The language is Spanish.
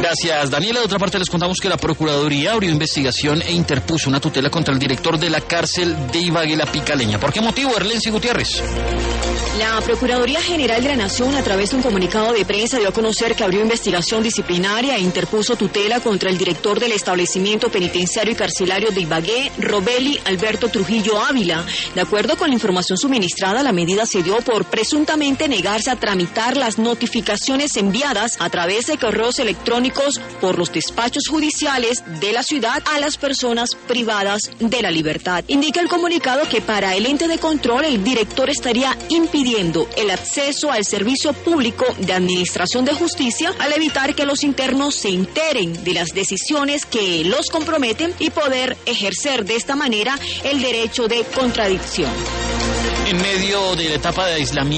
Gracias, Daniela. De otra parte, les contamos que la Procuraduría abrió investigación e interpuso una tutela contra el director de la cárcel de Ibagué, La Picaleña. ¿Por qué motivo, Erlency Gutiérrez? La Procuraduría General de la Nación, a través de un comunicado de prensa, dio a conocer que abrió investigación disciplinaria e interpuso tutela contra el director del establecimiento penitenciario y carcelario de Ibagué, Robeli Alberto Trujillo Ávila. De acuerdo con la información suministrada, la medida se dio por presuntamente negarse a tramitar las notificaciones enviadas a través de correos electrónicos por los despachos judiciales de la ciudad a las personas privadas de la libertad. Indica el comunicado que para el ente de control el director estaría impidiendo el acceso al servicio público de administración de justicia al evitar que los internos se enteren de las decisiones que los comprometen y poder ejercer de esta manera el derecho de contradicción. En medio de la etapa de aislamiento